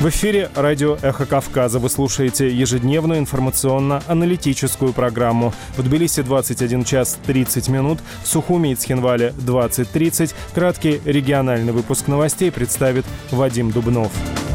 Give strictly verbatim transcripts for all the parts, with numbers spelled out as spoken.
В эфире радио «Эхо Кавказа». Вы слушаете ежедневную информационно-аналитическую программу. В Тбилиси двадцать один час тридцать минут, в Сухуми и Цхинвале двадцать тридцать. Краткий региональный выпуск новостей представит Вадим Дубнов.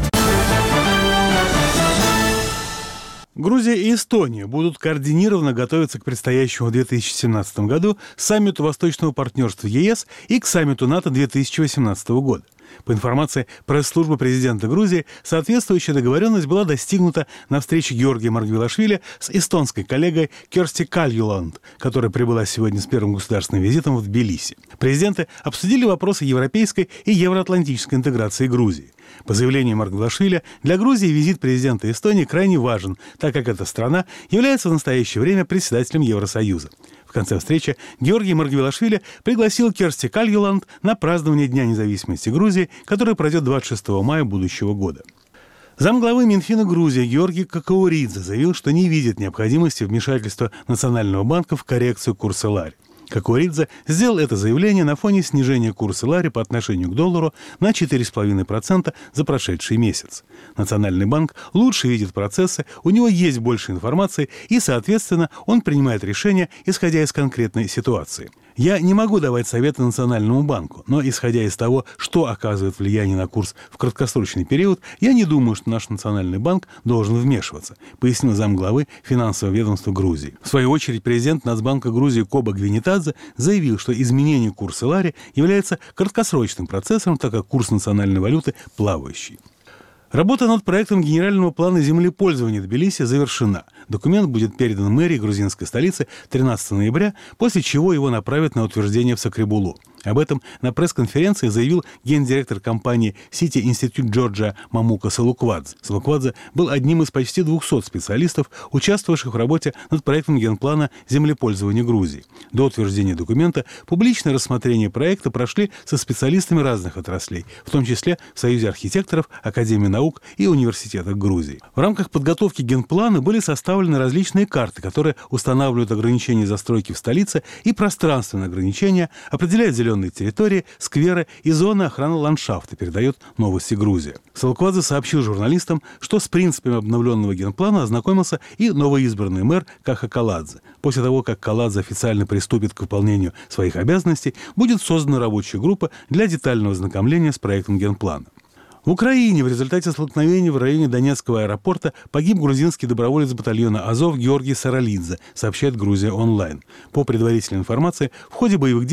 Грузия и Эстония будут координированно готовиться к предстоящему в две тысячи семнадцатом году саммиту Восточного партнерства ЕС и к саммиту НАТО две тысячи восемнадцатого года. По информации пресс-службы президента Грузии, соответствующая договоренность была достигнута на встрече Георгия Маргвелашвили с эстонской коллегой Керсти Кальюланд, которая прибыла сегодня с первым государственным визитом в Тбилиси. Президенты обсудили вопросы европейской и евроатлантической интеграции Грузии. По заявлению Маргвелашвили, для Грузии визит президента Эстонии крайне важен, так как эта страна является в настоящее время председателем Евросоюза. В конце встречи Георгий Маргвелашвили пригласил Керсти Кальюланд на празднование Дня независимости Грузии, который пройдет двадцать шестого мая будущего года. Замглавы Минфина Грузии Георгий Какауридзе заявил, что не видит необходимости вмешательства Национального банка в коррекцию курса лари. Какауридзе сделал это заявление на фоне снижения курса лари по отношению к доллару на четыре целых пять десятых процента за прошедший месяц. Национальный банк лучше видит процессы, у него есть больше информации и, соответственно, он принимает решения, исходя из конкретной ситуации. Я не могу давать советы Национальному банку, но, исходя из того, что оказывает влияние на курс в краткосрочный период, я не думаю, что наш Национальный банк должен вмешиваться, пояснил замглавы финансового ведомства Грузии. В свою очередь, президент Нацбанка Грузии Коба Гвинетадзе заявил, что изменение курса лари является краткосрочным процессом, так как курс национальной валюты плавающий. Работа над проектом генерального плана землепользования Тбилиси завершена. Документ будет передан мэрии грузинской столицы тринадцатого ноября, после чего его направят на утверждение в Сакребулу. Об этом на пресс-конференции заявил гендиректор компании City Institute Джорджа Мамука Салуквадзе. Салуквадзе был одним из почти двухсот специалистов, участвовавших в работе над проектом генплана землепользования Грузии. До утверждения документа публичное рассмотрение проекта прошли со специалистами разных отраслей, в том числе в Союзе архитекторов, Академии наук и университетах Грузии. В рамках подготовки генплана были составлены различные карты, которые устанавливают ограничения застройки в столице и пространственные ограничения, определяют зеленые территории, скверы и зоны охраны ландшафта, передает «Новости Грузия». Салуквадзе сообщил журналистам, что с принципами обновленного генплана ознакомился и новоизбранный мэр Каха Каладзе. После того, как Каладзе официально приступит к выполнению своих обязанностей, будет создана рабочая группа для детального ознакомления с проектом генплана. В Украине в результате столкновения в районе Донецкого аэропорта погиб грузинский доброволец батальона «Азов» Георгий Саралидзе, сообщает «Грузия онлайн». По предварительной информации, в ходе боевых действий